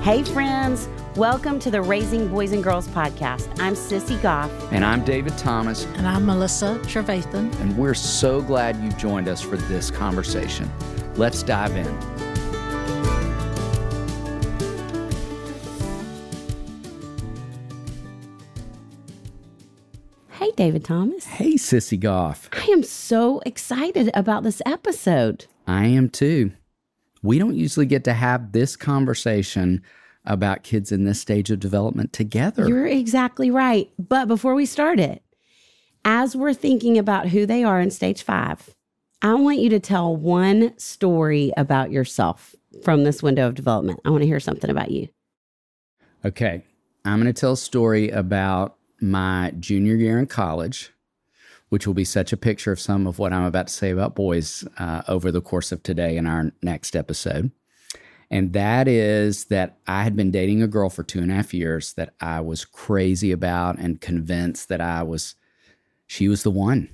Hey friends, welcome to the Raising Boys and Girls podcast. I'm Sissy Goff. And I'm David Thomas. And I'm Melissa Trevathan. And we're so glad you've joined us for this conversation. Let's dive in. Hey, David Thomas. Hey, Sissy Goff. I am so excited about this episode. I am too. We don't usually get to have this conversation about kids in this stage of development together. You're exactly right. But before we start it, as we're thinking about who they are in stage 5, I want you to tell one story about yourself from this window of development. I want to hear something about you. Okay. I'm going to tell a story about my junior year in college, which will be such a picture of some of what I'm about to say about boys over the course of today in our next episode. And that is that I had been dating a girl for 2.5 years that I was crazy about and convinced that she was the one.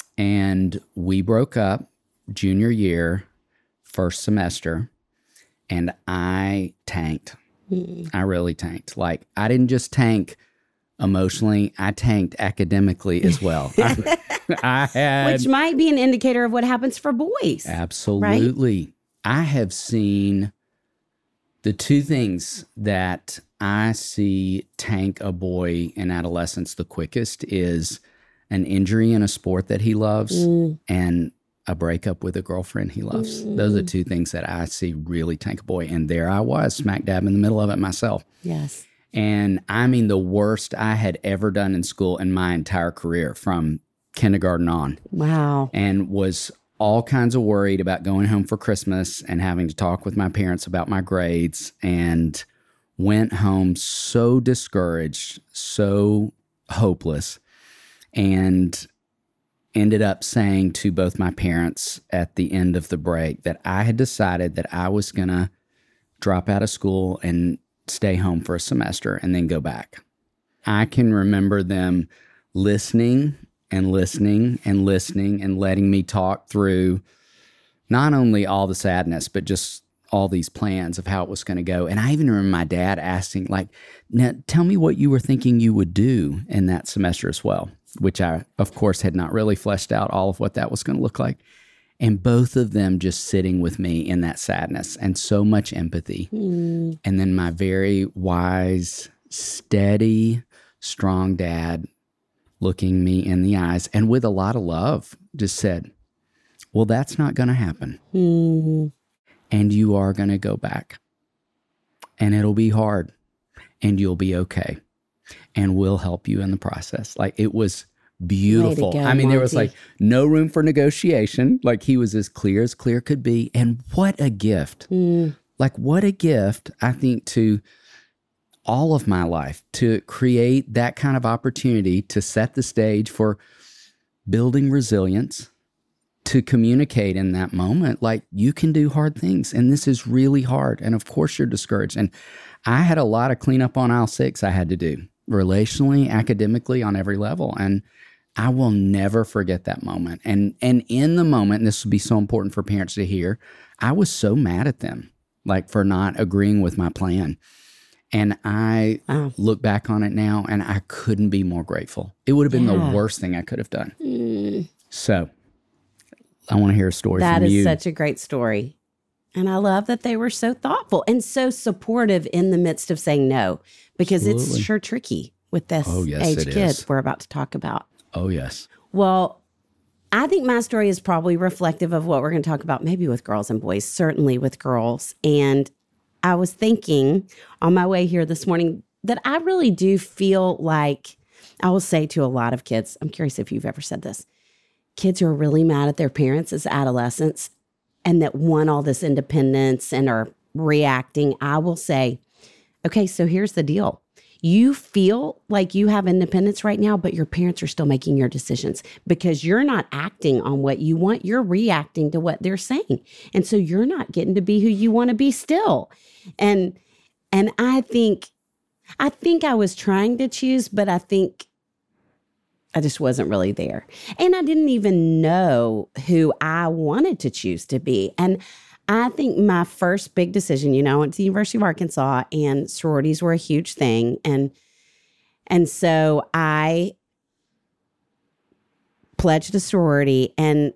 And we broke up junior year, first semester, and I tanked. I really tanked. Like, I didn't just tank emotionally, I tanked academically as well. I had, which might be an indicator of what happens for boys. Absolutely. Right? I have seen the two things that I see tank a boy in adolescence the quickest is an injury in a sport that he loves and a breakup with a girlfriend he loves. Those are two things that I see really tank a boy. And there I was, smack dab in the middle of it myself. Yes. And I mean, the worst I had ever done in school in my entire career from kindergarten on. Wow. And was all kinds of worried about going home for Christmas and having to talk with my parents about my grades, and went home so discouraged, so hopeless, and ended up saying to both my parents at the end of the break that I had decided that I was going to drop out of school and stay home for a semester and then go back. I can remember them listening and listening and listening and letting me talk through not only all the sadness, but just all these plans of how it was going to go. And I even remember my dad asking, like, now tell me what you were thinking you would do in that semester as well, which I, of course, had not really fleshed out all of what that was going to look like. And both of them just sitting with me in that sadness and so much empathy. And then my very wise, steady, strong dad looking me in the eyes and with a lot of love just said, well, that's not going to happen. And you are going to go back. And it'll be hard. And you'll be okay. And we'll help you in the process. Like, it was beautiful. Go, I mean, Monty. there was like no room for negotiation. Like, he was as clear could be. And what a gift. Like, what a gift, I think, to all of my life, to create that kind of opportunity to set the stage for building resilience, to communicate in that moment, like, you can do hard things. And this is really hard. And of course you're discouraged. And I had a lot of cleanup on aisle 6 I had to do, relationally, academically, on every level. And I will never forget that moment. And in the moment, and this would be so important for parents to hear, I was so mad at them, like, for not agreeing with my plan. And I look back on it now, and I couldn't be more grateful. It would have been the worst thing I could have done. So I want to hear a story from you. That is such a great story. And I love that they were so thoughtful and so supportive in the midst of saying no, because it's sure tricky with this age kid we're about to talk about. Oh, yes. Well, I think my story is probably reflective of what we're going to talk about, maybe with girls and boys, certainly with girls. And I was thinking on my way here this morning that I really do feel like, I will say to a lot of kids, I'm curious if you've ever said this, kids who are really mad at their parents as adolescents and that want all this independence and are reacting, I will say, okay, so here's the deal. You feel like you have independence right now, but your parents are still making your decisions because you're not acting on what you want. You're reacting to what they're saying. And so you're not getting to be who you want to be still. And I think I was trying to choose, but I think I just wasn't really there. And I didn't even know who I wanted to choose to be. And I think my first big decision, I went to the University of Arkansas and sororities were a huge thing. And so I pledged a sorority and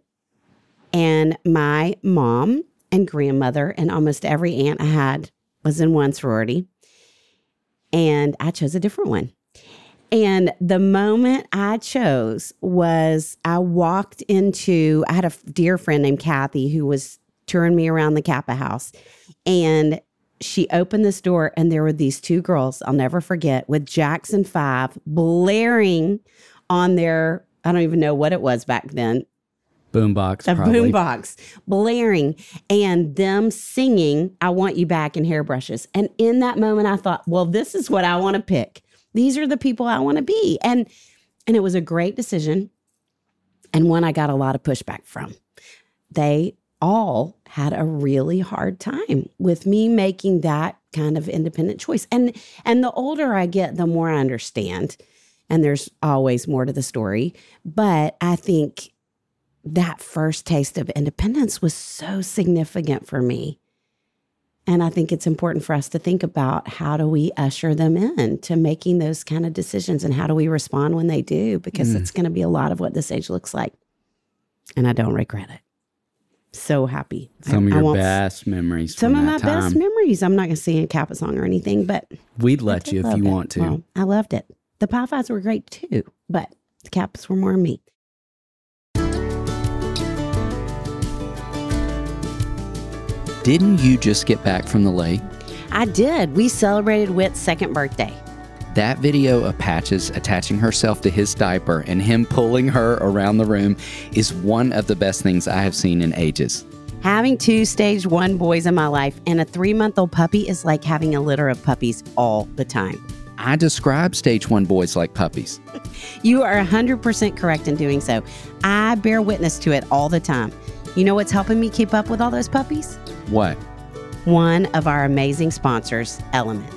my mom and grandmother and almost every aunt I had was in one sorority. And I chose a different one. And the moment I chose was I had a dear friend named Kathy who was touring me around the Kappa house. And she opened this door and there were these two girls, I'll never forget, with Jackson 5 blaring on their, I don't even know what it was back then. Boombox, probably. Boombox, blaring, and them singing, I Want You Back in Hairbrushes. And in that moment, I thought, well, this is what I want to pick. These are the people I want to be. And it was a great decision and one I got a lot of pushback from. They all had a really hard time with me making that kind of independent choice. And the older I get, the more I understand. And there's always more to the story. But I think that first taste of independence was so significant for me. And I think it's important for us to think about how do we usher them in to making those kind of decisions and how do we respond when they do, because it's going to be a lot of what this age looks like. And I don't regret it. So happy. Some of your best memories. Some of my time. best memories. I'm not going to sing a Kappa song or anything, but we'd let you if you want to. Well, I loved it. The Pi Phis were great too, but the Kappas were more me. Didn't you just get back from the lake? I did. We celebrated Whit's second birthday. That video of Patches attaching herself to his diaper and him pulling her around the room is one of the best things I have seen in ages. Having 2 stage 1 boys in my life and a 3-month-old puppy is like having a litter of puppies all the time. I describe stage 1 boys like puppies. You are 100% correct in doing so. I bear witness to it all the time. You know what's helping me keep up with all those puppies? What? One of our amazing sponsors, Element.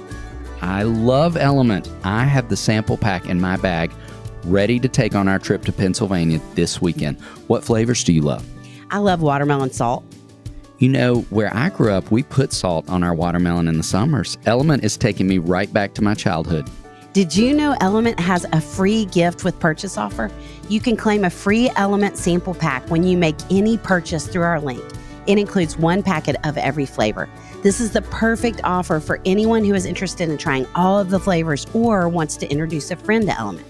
I love Element. I have the sample pack in my bag ready to take on our trip to Pennsylvania this weekend. What flavors do you love? I love watermelon salt. You know, where I grew up, we put salt on our watermelon in the summers. Element is taking me right back to my childhood. Did you know Element has a free gift with purchase offer? You can claim a free Element sample pack when you make any purchase through our link. It includes 1 packet of every flavor. This is the perfect offer for anyone who is interested in trying all of the flavors or wants to introduce a friend to Element.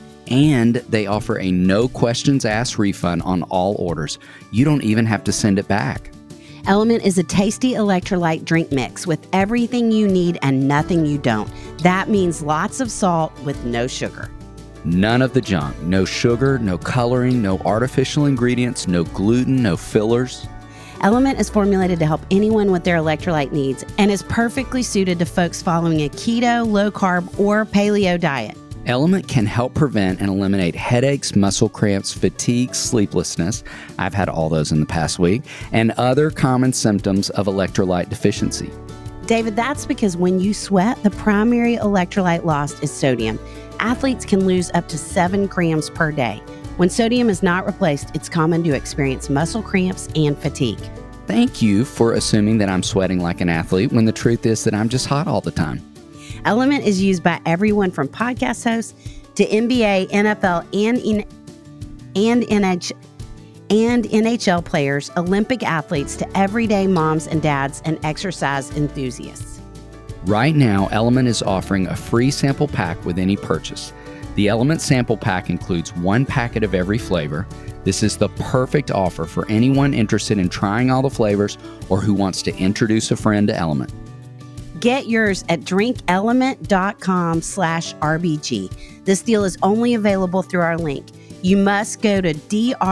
And they offer a no questions asked refund on all orders. You don't even have to send it back. Element is a tasty electrolyte drink mix with everything you need and nothing you don't. That means lots of salt with no sugar. None of the junk. No sugar, no coloring, no artificial ingredients, no gluten, no fillers. Element is formulated to help anyone with their electrolyte needs and is perfectly suited to folks following a keto, low-carb, or paleo diet. Element can help prevent and eliminate headaches, muscle cramps, fatigue, sleeplessness. I've had all those in the past week, and other common symptoms of electrolyte deficiency. David, that's because when you sweat, the primary electrolyte lost is sodium. Athletes can lose up to 7 grams per day. When sodium is not replaced, it's common to experience muscle cramps and fatigue. Thank you for assuming that I'm sweating like an athlete when the truth is that I'm just hot all the time. Element is used by everyone from podcast hosts to NBA, NFL, and NHL players, Olympic athletes to everyday moms and dads and exercise enthusiasts. Right now, Element is offering a free sample pack with any purchase. The Element sample pack includes 1 packet of every flavor. This is the perfect offer for anyone interested in trying all the flavors or who wants to introduce a friend to Element. Get yours at drinkelement.com/RBG. This deal is only available through our link. You must go to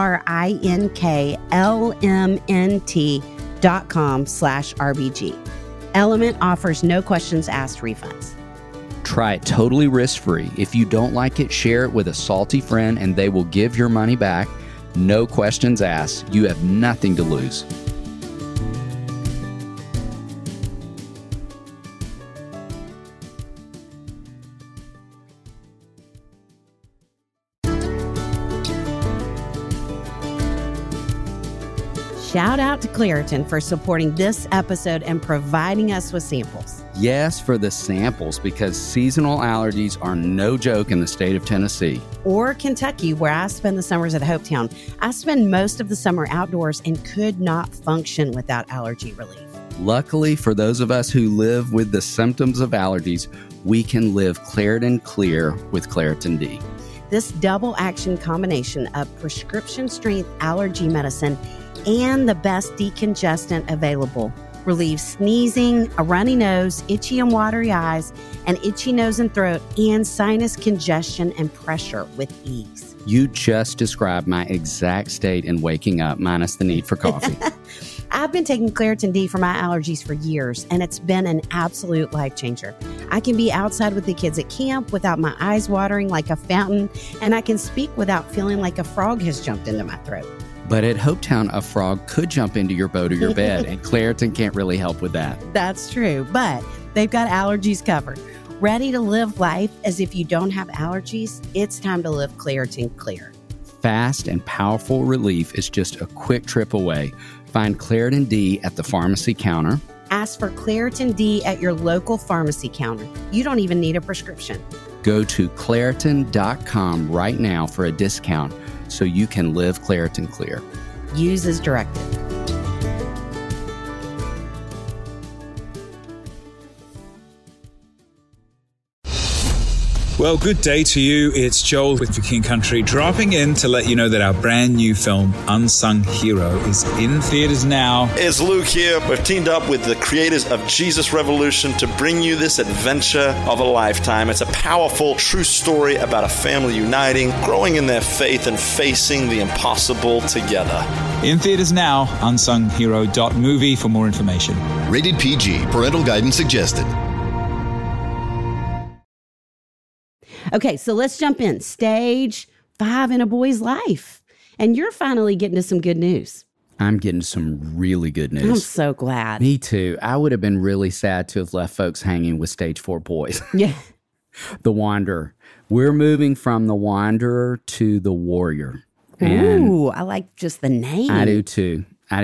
drinklmnt.com/RBG. Element offers no questions asked refunds. Try it totally risk-free. If you don't like it, share it with a salty friend and they will give your money back. No questions asked. You have nothing to lose. Shout out to Claritin for supporting this episode and providing us with samples. Yes, for the samples, because seasonal allergies are no joke in the state of Tennessee. Or Kentucky, where I spend the summers at Hopetown. I spend most of the summer outdoors and could not function without allergy relief. Luckily, for those of us who live with the symptoms of allergies, we can live Claritin Clear with Claritin D. This double action combination of prescription strength allergy medicine and the best decongestant available relieves sneezing, a runny nose, itchy and watery eyes, an itchy nose and throat, and sinus congestion and pressure with ease. You just described my exact state in waking up, minus the need for coffee. I've been taking Claritin D for my allergies for years, and it's been an absolute life changer. I can be outside with the kids at camp without my eyes watering like a fountain, and I can speak without feeling like a frog has jumped into my throat. But at Hopetown, a frog could jump into your boat or your bed, and Claritin can't really help with that. That's true, but they've got allergies covered. Ready to live life as if you don't have allergies? It's time to live Claritin Clear. Fast and powerful relief is just a quick trip away. Find Claritin D at the pharmacy counter. Ask for Claritin D at your local pharmacy counter. You don't even need a prescription. Go to Claritin.com right now for a discount so you can live Claritin Clear. Use as directed. Well, good day to you. It's Joel with For King Country, dropping in to let you know that our brand new film, Unsung Hero, is in theaters now. It's Luke here. We've teamed up with the creators of Jesus Revolution to bring you this adventure of a lifetime. It's a powerful, true story about a family uniting, growing in their faith, and facing the impossible together. In theaters now, unsunghero.movie for more information. Rated PG. Parental guidance suggested. Okay, so let's jump in. Stage 5 in a boy's life. And you're finally getting to some good news. I'm getting some really good news. I'm so glad. Me too. I would have been really sad to have left folks hanging with stage 4 boys. Yeah. The Wanderer. We're moving from the Wanderer to the Warrior. And ooh, I like just the name. I do too.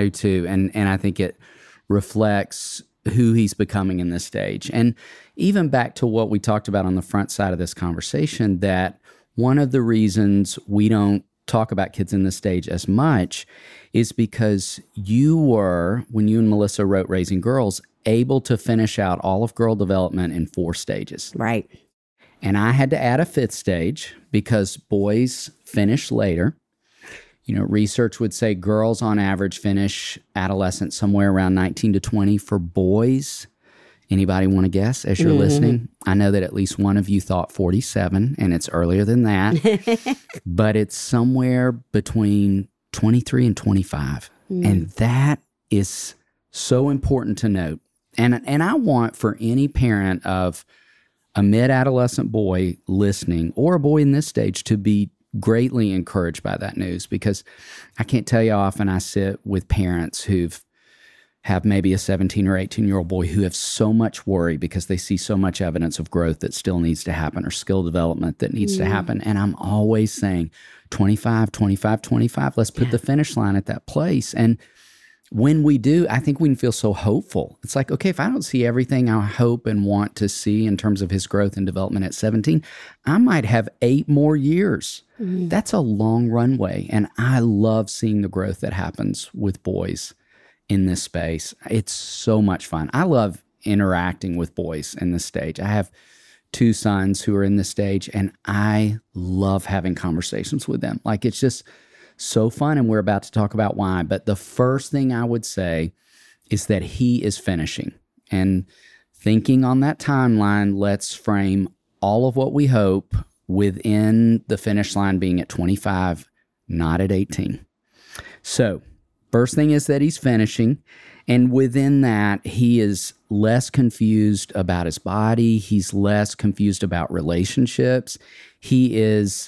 And I think it reflects who he's becoming in this stage. And even back to what we talked about on the front side of this conversation, that one of the reasons we don't talk about kids in this stage as much is because you were, when you and Melissa wrote Raising Girls, able to finish out all of girl development in 4 stages. Right. And I had to add a 5th stage because boys finish later. You know, research would say girls on average finish adolescence somewhere around 19 to 20. For boys, anybody want to guess as you're listening? I know that at least one of you thought 47, and it's earlier than that. But it's somewhere between 23 and 25. And that is so important to note. And I want for any parent of a mid-adolescent boy listening, or a boy in this stage, to be greatly encouraged by that news, because I can't tell you how often I sit with parents who've have maybe a 17 or 18-year-old boy who have so much worry because they see so much evidence of growth that still needs to happen, or skill development that needs to happen. And I'm always saying 25, 25, 25, let's put the finish line at that place. And when we do, I think we can feel so hopeful. It's like, okay, if I don't see everything I hope and want to see in terms of his growth and development at 17, I might have 8 more years. That's a long runway. And I love seeing the growth that happens with boys in this space. It's so much fun. I love interacting with boys in this stage. I have 2 sons who are in this stage, and I love having conversations with them. Like, it's just so fun, and we're about to talk about why. But the first thing I would say is that he is finishing. And thinking on that timeline, let's frame all of what we hope within the finish line being at 25, not at 18. So first thing is that he's finishing. And within that, he is less confused about his body. He's less confused about relationships. He is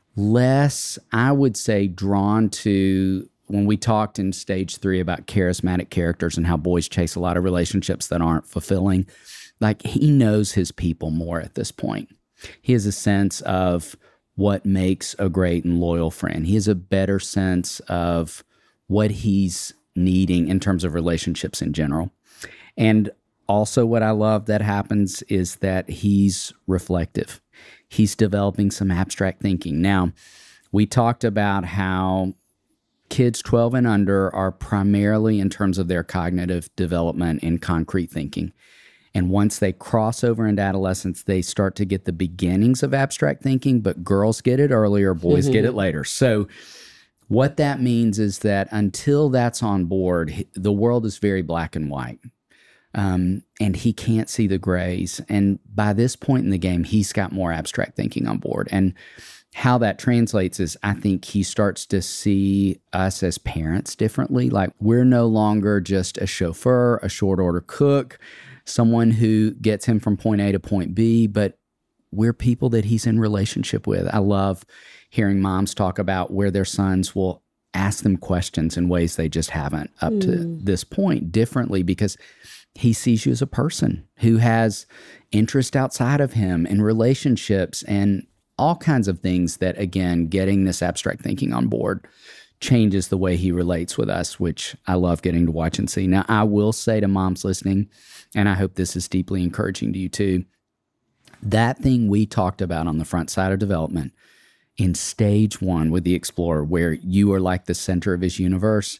less, I would say, drawn to, when we talked in stage 3 about charismatic characters and how boys chase a lot of relationships that aren't fulfilling, like, he knows his people more at this point. He has a sense of what makes a great and loyal friend. He has a better sense of what he's needing in terms of relationships in general. And also what I love that happens is that he's reflective. He's developing some abstract thinking. Now, we talked about how kids 12 and under are primarily, in terms of their cognitive development, in concrete thinking. And once they cross over into adolescence, they start to get the beginnings of abstract thinking, but girls get it earlier, boys get it later. So what that means is that until that's on board, the world is very black and white. And he can't see the grays. And by this point in the game, he's got more abstract thinking on board. And how that translates is, I think he starts to see us as parents differently. Like, we're no longer just a chauffeur, a short order cook, someone who gets him from point A to point B, but we're people that he's in relationship with. I love hearing moms talk about where their sons will ask them questions in ways they just haven't up to this point differently, because he sees you as a person who has interest outside of him in relationships and all kinds of things that, again, getting this abstract thinking on board changes the way he relates with us, which I love getting to watch and see. Now, I will say to moms listening, and I hope this is deeply encouraging to you too, that thing we talked about on the front side of development in stage 1 with the explorer, where you are like the center of his universe,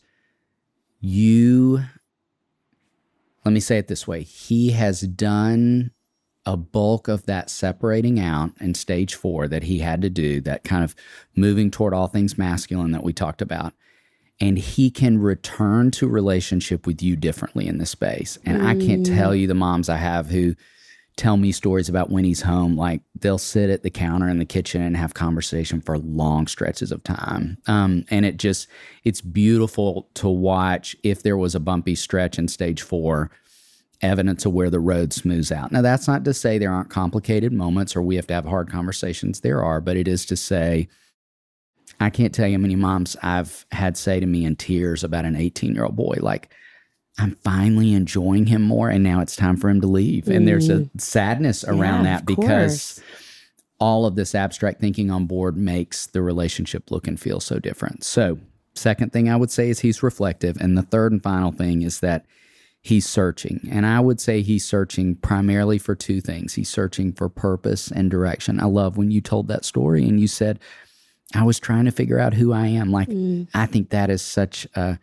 let me say it this way, he has done a bulk of that separating out in stage 4 that he had to do, that kind of moving toward all things masculine that we talked about. And he can return to relationship with you differently in this space. And I can't tell you the moms I have who tell me stories about when he's home. Like, they'll sit at the counter in the kitchen and have conversation for long stretches of time. And it's beautiful to watch. If there was a bumpy stretch in stage 4, evidence of where the road smooths out. Now, that's not to say there aren't complicated moments or we have to have hard conversations. There are, but it is to say, I can't tell you how many moms I've had say to me in tears about an 18-year-old boy, like, I'm finally enjoying him more, and now it's time for him to leave. And there's a sadness around that, because all of this abstract thinking on board makes the relationship look and feel so different. So, second thing I would say is he's reflective. And the third and final thing is that he's searching. And I would say he's searching primarily for 2 things. He's searching for purpose and direction. I love when you told that story and you said, I was trying to figure out who I am. Like, I think that is such a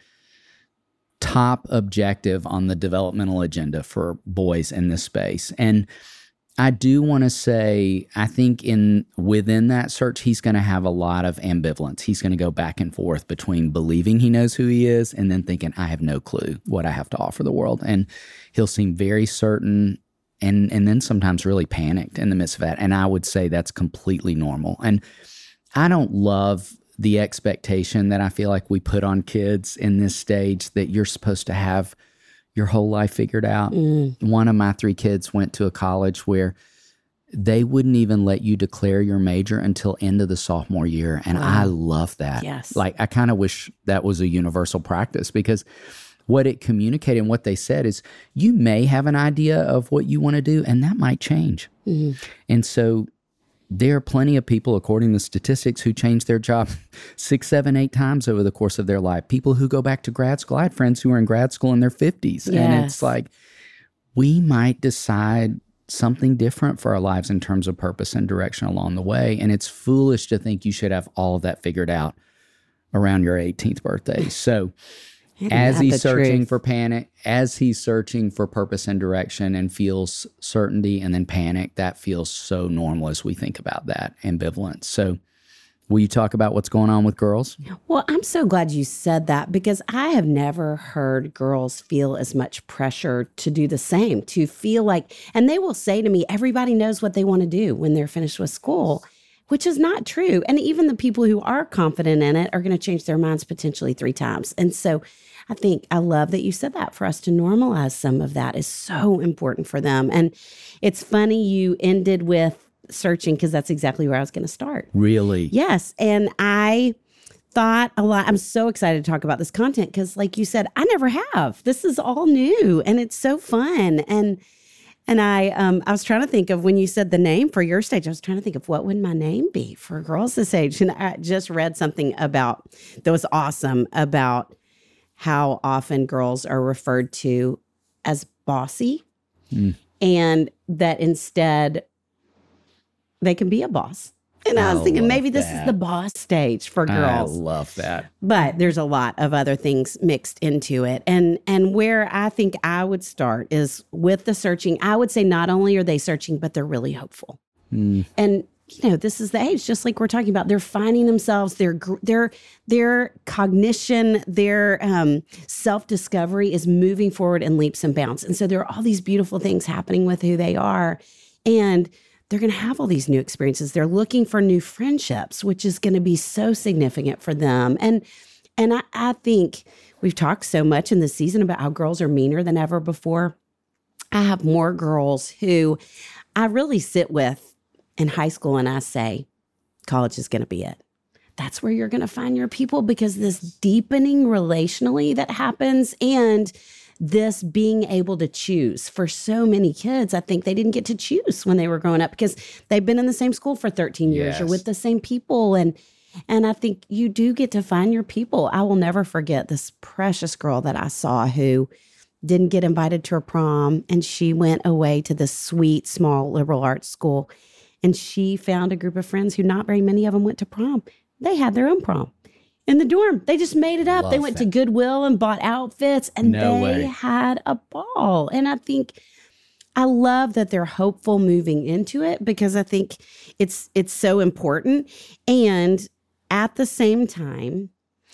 top objective on the developmental agenda for boys in this space. And I do want to say, I think within that search, he's going to have a lot of ambivalence. He's going to go back and forth between believing he knows who he is and then thinking, I have no clue what I have to offer the world. And he'll seem very certain and then sometimes really panicked in the midst of that. And I would say that's completely normal. And I don't love the expectation that I feel like we put on kids in this stage, that you're supposed to have your whole life figured out. One of my 3 kids went to a college where they wouldn't even let you declare your major until end of the sophomore year. And I love that. Yes. Like, I kind of wish that was a universal practice, because what it communicated and what they said is, you may have an idea of what you want to do, and that might change. And so there are plenty of people, according to statistics, who change their job 6, 7, 8 times over the course of their life. People who go back to grad school. I had friends who were in grad school in their 50s. Yes. And it's like, we might decide something different for our lives in terms of purpose and direction along the way. And it's foolish to think you should have all of that figured out around your 18th birthday. So as he's searching for panic, as he's searching for purpose and direction and feels certainty and then panic, that feels so normal as we think about that ambivalence. So will you talk about what's going on with girls? Well, I'm so glad you said that, because I have never heard girls feel as much pressure to do the same, to feel like, and they will say to me, everybody knows what they want to do when they're finished with school, which is not true. And even the people who are confident in it are going to change their minds potentially 3 times. And so I love that you said that. For us to normalize some of that is so important for them. And it's funny you ended with searching, because that's exactly where I was going to start. Really? Yes. And I thought a lot. I'm so excited to talk about this content, because like you said, I never have. This is all new and it's so fun. And I was trying to think of, when you said the name for your stage, I was trying to think of what would my name be for girls this age. And I just read something that was awesome about how often girls are referred to as bossy, and that instead they can be a boss. And I was thinking maybe this is the boss stage for girls. I love that. But there's a lot of other things mixed into it. And where I think I would start is with the searching. I would say not only are they searching, but they're really hopeful. And, you know, this is the age, just like we're talking about. They're finding themselves, their cognition, their self-discovery is moving forward in leaps and bounds. And so there are all these beautiful things happening with who they are. And they're going to have all these new experiences. They're looking for new friendships, which is going to be so significant for them. And I think we've talked so much in this season about how girls are meaner than ever before. I have more girls who I really sit with in high school and I say, college is going to be it. That's where you're going to find your people, because this deepening relationally that happens and this being able to choose for so many kids. I think they didn't get to choose when they were growing up because they've been in the same school for 13 years or with the same people. And I think you do get to find your people. I will never forget this precious girl that I saw who didn't get invited to her prom, and she went away to this sweet, small liberal arts school, and she found a group of friends who not very many of them went to prom. They had their own prom in the dorm. They just made it up. They went to Goodwill and bought outfits, and they had a ball. And I think I love that they're hopeful moving into it, because I think it's so important. And at the same time,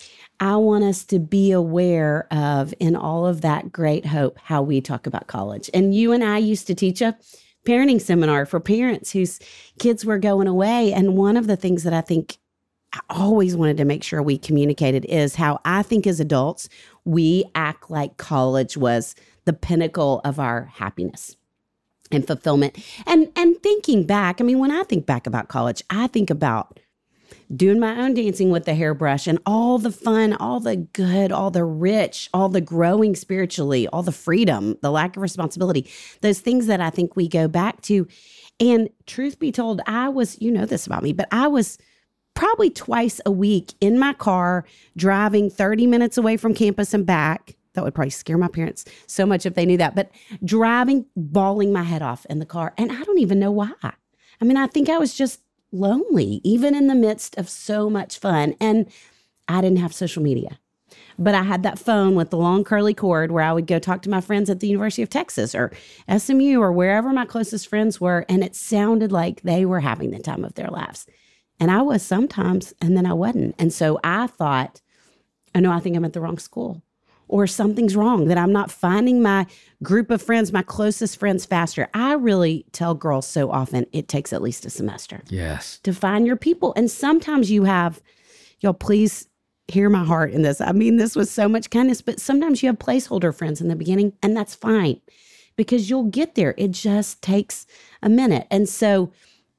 I want us to be aware of, in all of that great hope, how we talk about college. And you and I used to teach a parenting seminar for parents whose kids were going away. And one of the things that I think I always wanted to make sure we communicated is how I think as adults, we act like college was the pinnacle of our happiness and fulfillment. And thinking back, I mean, when I think back about college, I think about doing my own dancing with the hairbrush and all the fun, all the good, all the rich, all the growing spiritually, all the freedom, the lack of responsibility, those things that I think we go back to. And truth be told, I was, you know this about me, but I was probably twice a week in my car, driving 30 minutes away from campus and back. That would probably scare my parents so much if they knew that. But driving, bawling my head off in the car. And I don't even know why. I mean, I think I was just lonely, even in the midst of so much fun. And I didn't have social media. But I had that phone with the long curly cord where I would go talk to my friends at the University of Texas or SMU or wherever my closest friends were. And it sounded like they were having the time of their lives. And I was sometimes, and then I wasn't. And so I thought, oh no, I think I'm at the wrong school, or something's wrong, that I'm not finding my group of friends, my closest friends faster. I really tell girls so often, it takes at least a semester to find your people. And sometimes you have, y'all please hear my heart in this. I mean this with so much kindness, but sometimes you have placeholder friends in the beginning, and that's fine because you'll get there. It just takes a minute. And so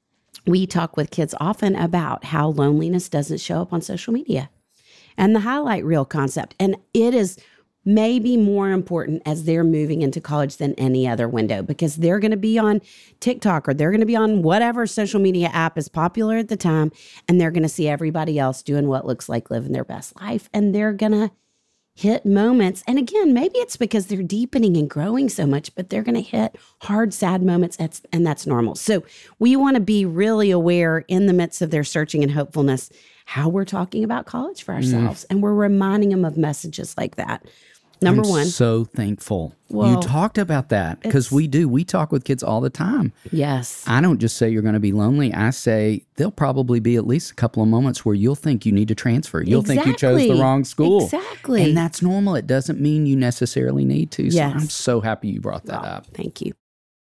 we talk with kids often about how loneliness doesn't show up on social media and the highlight reel concept. And it is maybe more important as they're moving into college than any other window, because they're going to be on TikTok or they're going to be on whatever social media app is popular at the time, and they're going to see everybody else doing what looks like living their best life, and they're going to hit moments. And again, maybe it's because they're deepening and growing so much, but they're going to hit hard, sad moments, and that's normal. So we want to be really aware in the midst of their searching and hopefulness how we're talking about college for ourselves, and we're reminding them of messages like that. Number one. So thankful. You talked about that, because we talk with kids all the time. Yes. I don't just say you're going to be lonely. I say there'll probably be at least a couple of moments where you'll think you need to transfer. You'll think you chose the wrong school. Exactly. And that's normal. It doesn't mean you necessarily need to. So Yes. I'm so happy you brought that up. Thank you.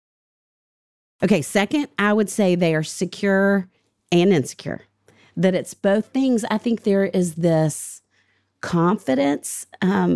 Okay, second, I would say they are secure and insecure. That it's both things. I think there is this confidence,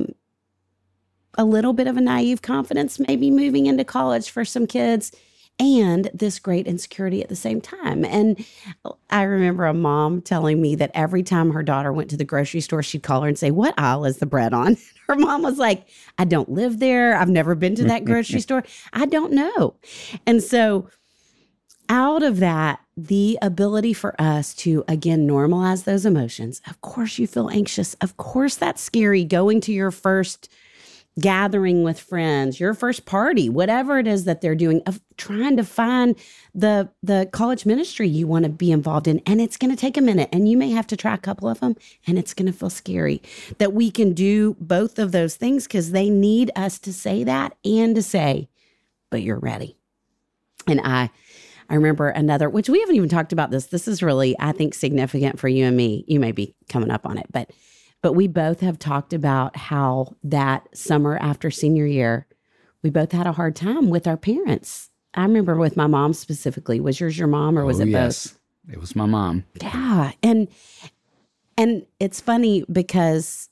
a little bit of a naive confidence, maybe moving into college for some kids, and this great insecurity at the same time. And I remember a mom telling me that every time her daughter went to the grocery store, she'd call her and say, "What aisle is the bread on?" Her mom was like, "I don't live there. I've never been to that grocery store. I don't know." And so out of that, the ability for us to, again, normalize those emotions. Of course, you feel anxious. Of course, that's scary, going to your first gathering with friends, your first party, whatever it is that they're doing, of trying to find the college ministry you want to be involved in. And it's going to take a minute, and you may have to try a couple of them, and it's going to feel scary. That we can do both of those things because they need us to say that and to say, but you're ready. And I remember another, which we haven't even talked about this. This is really, I think, significant for you and me. You may be coming up on it, but we both have talked about how that summer after senior year, we both had a hard time with our parents. I remember with my mom specifically. Was yours your mom, or was it yes. both? It was my mom. Yeah. And it's funny because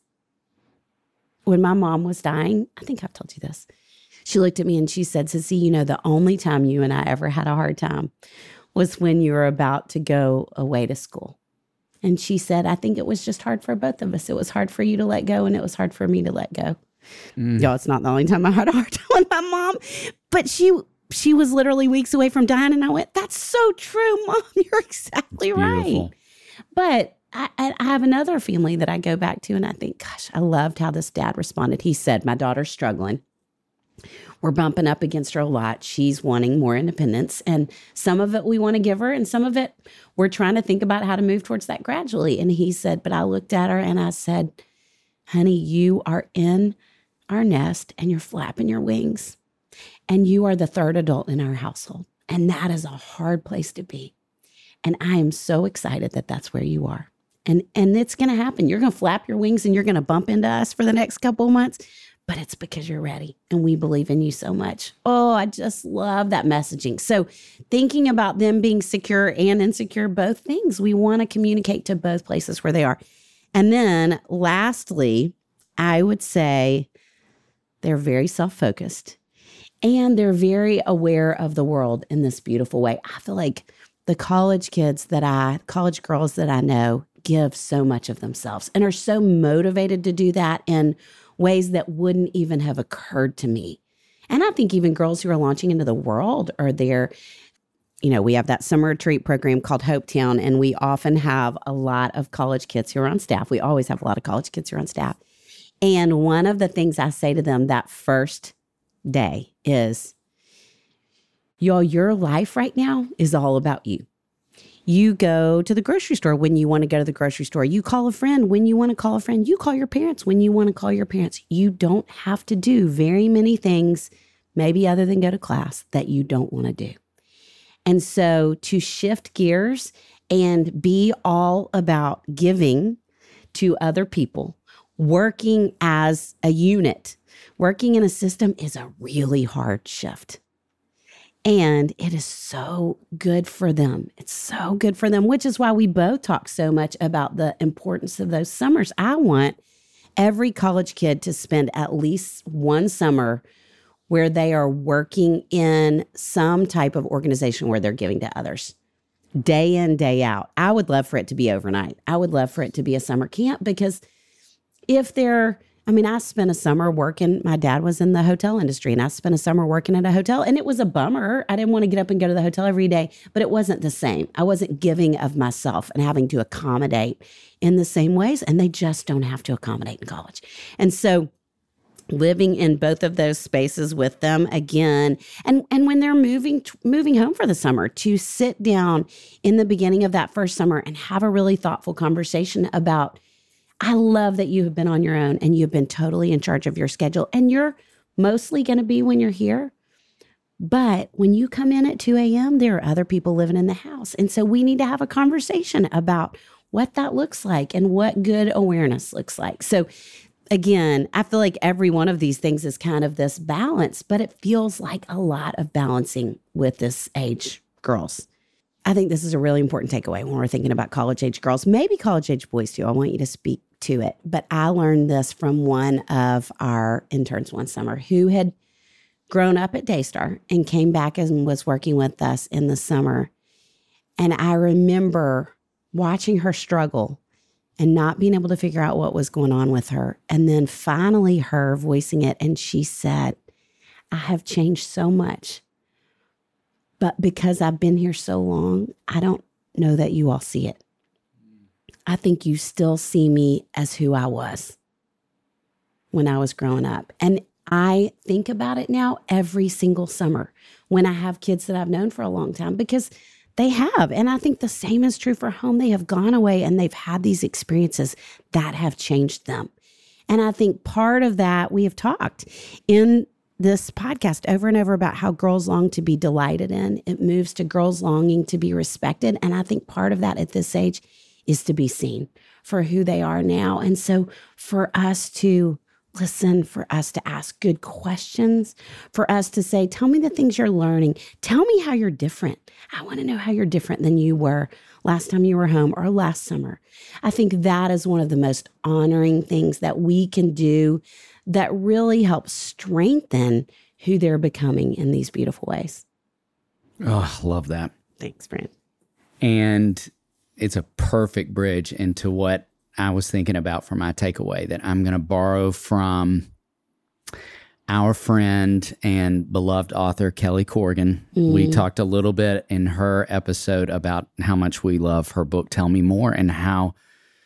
when my mom was dying, I think I've told you this, she looked at me and she said, Sissy, the only time you and I ever had a hard time was when you were about to go away to school. And she said, I think it was just hard for both of us. It was hard for you to let go, and it was hard for me to let go. Y'all, it's not the only time I had a hard time with my mom. But she was literally weeks away from dying, and I went, that's so true, Mom. You're exactly right. But I have another family that I go back to, and I think, gosh, I loved how this dad responded. He said, my daughter's struggling. We're bumping up against her a lot. She's wanting more independence. And some of it we want to give her, and some of it we're trying to think about how to move towards that gradually. And he said, but I looked at her and I said, honey, you are in our nest and you're flapping your wings. And you are the third adult in our household. And that is a hard place to be. And I am so excited that that's where you are. And it's going to happen. You're going to flap your wings and you're going to bump into us for the next couple of months. But it's because you're ready and we believe in you so much. Oh, I just love that messaging. So thinking about them being secure and insecure, both things, we want to communicate to both places where they are. And then lastly, I would say they're very self-focused and they're very aware of the world in this beautiful way. I feel like the college girls that I know give so much of themselves and are so motivated to do that in ways that wouldn't even have occurred to me. And I think even girls who are launching into the world are there. We have that summer retreat program called Hopetown, and we often have a lot of college kids who are on staff. We always have a lot of college kids who are on staff. And one of the things I say to them that first day is, y'all, your life right now is all about you. You go to the grocery store when you want to go to the grocery store. You call a friend when you want to call a friend. You call your parents when you want to call your parents. You don't have to do very many things, maybe other than go to class, that you don't want to do. And so to shift gears and be all about giving to other people, working as a unit, working in a system is a really hard shift. And it is so good for them. It's so good for them, which is why we both talk so much about the importance of those summers. I want every college kid to spend at least one summer where they are working in some type of organization where they're giving to others, day in, day out. I would love for it to be overnight. I would love for it to be a summer camp, because I spent a summer working. My dad was in the hotel industry, and I spent a summer working at a hotel, and it was a bummer. I didn't want to get up and go to the hotel every day, but it wasn't the same. I wasn't giving of myself and having to accommodate in the same ways, and they just don't have to accommodate in college. And so living in both of those spaces with them again, and when they're moving home for the summer, to sit down in the beginning of that first summer and have a really thoughtful conversation about, I love that you have been on your own and you've been totally in charge of your schedule, and you're mostly going to be when you're here. But when you come in at 2 a.m., there are other people living in the house. And so we need to have a conversation about what that looks like and what good awareness looks like. So again, I feel like every one of these things is kind of this balance, but it feels like a lot of balancing with this age girls. I think this is a really important takeaway when we're thinking about college-age girls, maybe college-age boys too. I want you to speak to it. But I learned this from one of our interns one summer who had grown up at Daystar and came back and was working with us in the summer. And I remember watching her struggle and not being able to figure out what was going on with her. And then finally her voicing it. And she said, I have changed so much, But because I've been here so long, I don't know that you all see it. I think you still see me as who I was when I was growing up. And I think about it now every single summer when I have kids that I've known for a long time, because they have. And I think the same is true for home. They have gone away and they've had these experiences that have changed them. And I think part of that, we have talked in this podcast over and over about how girls long to be delighted in. It moves to girls longing to be respected. And I think part of that at this age is to be seen for who they are now. And so for us to listen, for us to ask good questions, for us to say, tell me the things you're learning. Tell me how you're different. I want to know how you're different than you were last time you were home or last summer. I think that is one of the most honoring things that we can do that really helps strengthen who they're becoming in these beautiful ways. Oh, love that. Thanks, Brent. And it's a perfect bridge into what I was thinking about for my takeaway, that I'm going to borrow from our friend and beloved author, Kelly Corrigan. We talked a little bit in her episode about how much we love her book, Tell Me More, and how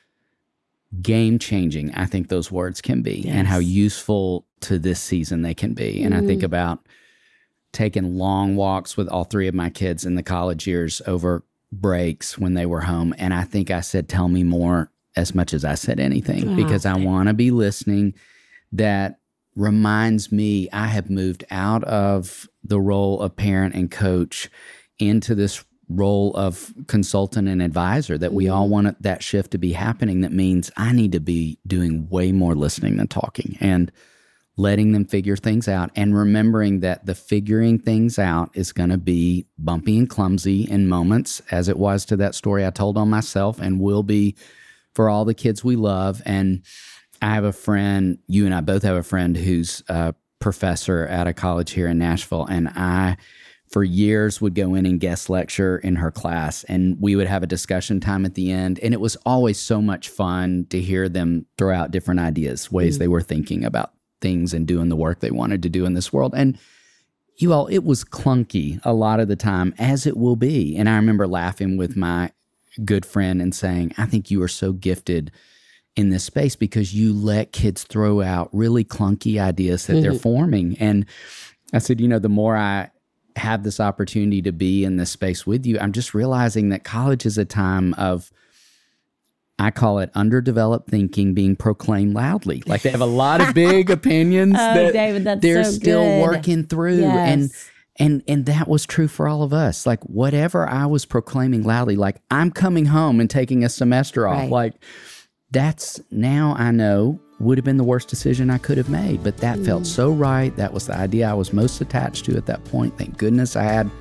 game-changing I think those words can be, and how useful to this season they can be. And I think about taking long walks with all three of my kids in the college years over breaks when they were home. And I think I said, tell me more as much as I said anything, because I want to be listening. That reminds me I have moved out of the role of parent and coach into this role of consultant and advisor, that we all want that shift to be happening. That means I need to be doing way more listening than talking, and letting them figure things out, and remembering that the figuring things out is going to be bumpy and clumsy in moments, as it was to that story I told on myself, and will be for all the kids we love. And I have a friend, you and I both have a friend who's a professor at a college here in Nashville, and I, for years, would go in and guest lecture in her class, and we would have a discussion time at the end. And it was always so much fun to hear them throw out different ideas, ways they were thinking about things and doing the work they wanted to do in this world. And you all, it was clunky a lot of the time, as it will be. And I remember laughing with my good friend and saying, I think you are so gifted in this space because you let kids throw out really clunky ideas that they're forming. And I said, the more I have this opportunity to be in this space with you, I'm just realizing that college is a time of, I call it underdeveloped thinking being proclaimed loudly. Like they have a lot of big opinions that David, that's they're so still good. working through. Yes. And that was true for all of us. Like whatever I was proclaiming loudly, like I'm coming home and taking a semester off. Right. Like that's, now I know, would have been the worst decision I could have made. But that felt so right. That was the idea I was most attached to at that point. Thank goodness I had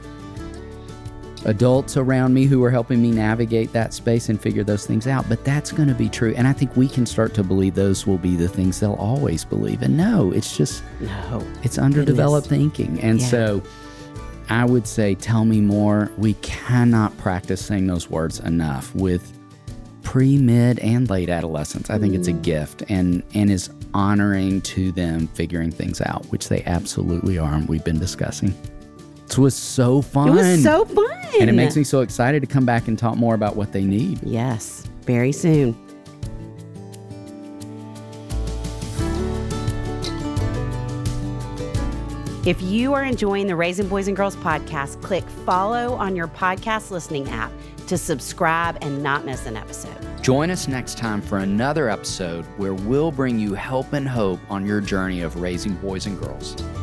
adults around me who were helping me navigate that space and figure those things out. But that's going to be true. And I think we can start to believe those will be the things they'll always believe. And no, it's just, it's underdeveloped thinking. And so I would say, tell me more. We cannot practice saying those words enough with pre, mid, and late adolescents. I think it's a gift and is honoring to them figuring things out, which they absolutely are. And we've been discussing. It was so fun. It was so fun. And it makes me so excited to come back and talk more about what they need. Yes, very soon. If you are enjoying the Raising Boys and Girls podcast, click follow on your podcast listening app to subscribe and not miss an episode. Join us next time for another episode where we'll bring you help and hope on your journey of raising boys and girls.